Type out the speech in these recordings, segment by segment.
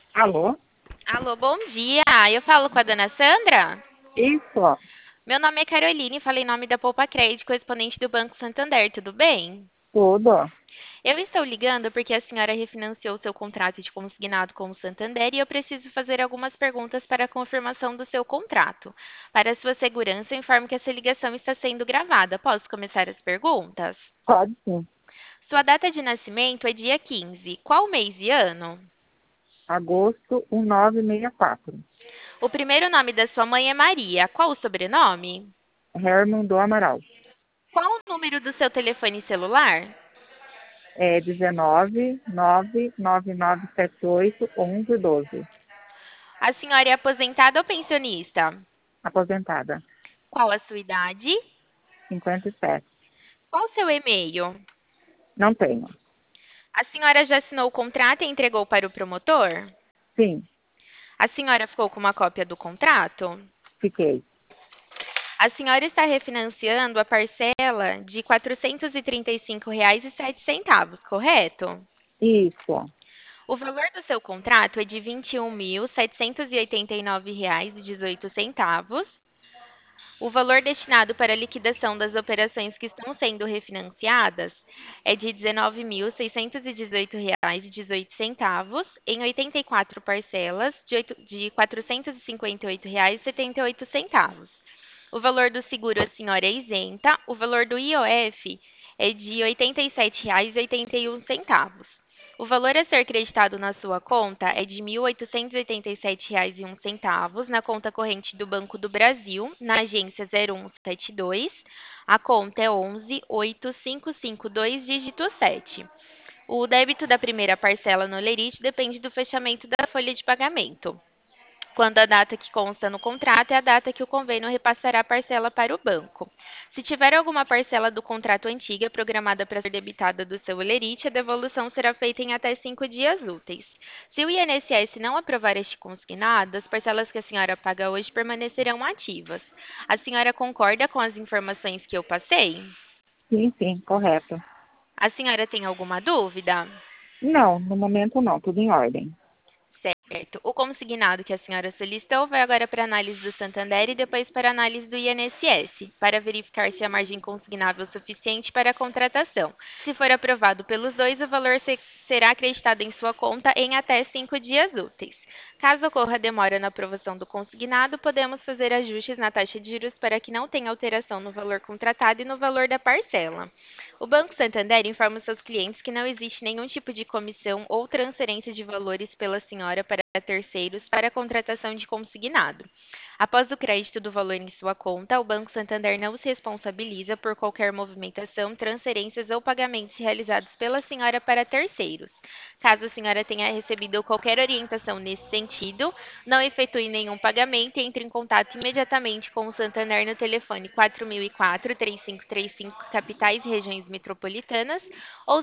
Alô? Alô, bom dia. Eu falo com a dona Sandra? Isso, Meu nome é Caroline, falei em nome da Poupa Crédito, correspondente do Banco Santander, tudo bem? tudo. Eu estou ligando porque a senhora refinanciou seu contrato de consignado com o Santander e eu preciso fazer algumas perguntas para a confirmação do seu contrato. Para sua segurança, eu informo que essa ligação está sendo gravada. Posso começar as perguntas? Pode sim. Sua data de nascimento é dia 15. Qual mês e ano? Agosto 1964. O primeiro nome da sua mãe é Maria. Qual o sobrenome? Herman do Amaral. Qual o número do seu telefone celular? É 19 99978 1112. A senhora é aposentada ou pensionista? Aposentada. Qual a sua idade? 57. Qual o seu e-mail? Não tenho. A senhora já assinou o contrato e entregou para o promotor? Sim, A senhora ficou com uma cópia do contrato? fiquei. A senhora está refinanciando a parcela de R$ 435,07, correto? Isso. O valor do seu contrato é de R$ 21.789,18. O valor destinado para a liquidação das operações que estão sendo refinanciadas é de R$ 19.618,18 em 84 parcelas de R$ 458,78. O valor do seguro a senhora é isenta. O valor do IOF é de R$ 87,81. O valor a ser creditado na sua conta é de R$ 1.887,01 na conta corrente do Banco do Brasil, na agência 0172. A conta é 118552, dígito 7. O débito da primeira parcela no Lerite depende do fechamento da folha de pagamento, quando a data que consta no contrato é a data que o convênio repassará a parcela para o banco. Se tiver alguma parcela do contrato antiga programada para ser debitada do seu holerite, a devolução será feita em até 5 dias úteis. Se o INSS não aprovar este consignado, as parcelas que a senhora paga hoje permanecerão ativas. A senhora concorda com as informações que eu passei? Sim, sim, correto. A senhora tem alguma dúvida? Não, no momento não, tudo em ordem. Certo. O consignado que a senhora solicitou vai agora para análise do Santander e depois para análise do INSS, para verificar se a margem consignável é suficiente para a contratação. Se for aprovado pelos dois, o valor será acreditado em sua conta em até 5 dias úteis. Caso ocorra demora na aprovação do consignado, podemos fazer ajustes na taxa de juros para que não tenha alteração no valor contratado e no valor da parcela. O Banco Santander informa seus clientes que não existe nenhum tipo de comissão ou transferência de valores pela senhora para terceiros para a contratação de consignado. Após o crédito do valor em sua conta, o Banco Santander não se responsabiliza por qualquer movimentação, transferências ou pagamentos realizados pela senhora para terceiros. Caso a senhora tenha recebido qualquer orientação nesse sentido, não efetue nenhum pagamento e entre em contato imediatamente com o Santander no telefone 4004-3535, capitais e regiões metropolitanas, ou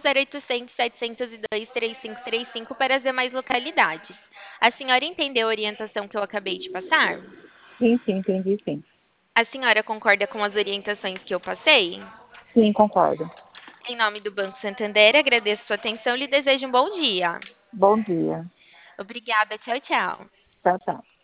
0800-702-3535 para as demais localidades. A senhora entendeu a orientação que eu acabei de passar? Sim, sim, entendi sim. A senhora concorda com as orientações que eu passei? Sim, concordo. Em nome do Banco Santander, agradeço sua atenção e lhe desejo um bom dia. Bom dia. Obrigada, tchau, tchau. Tchau, tchau.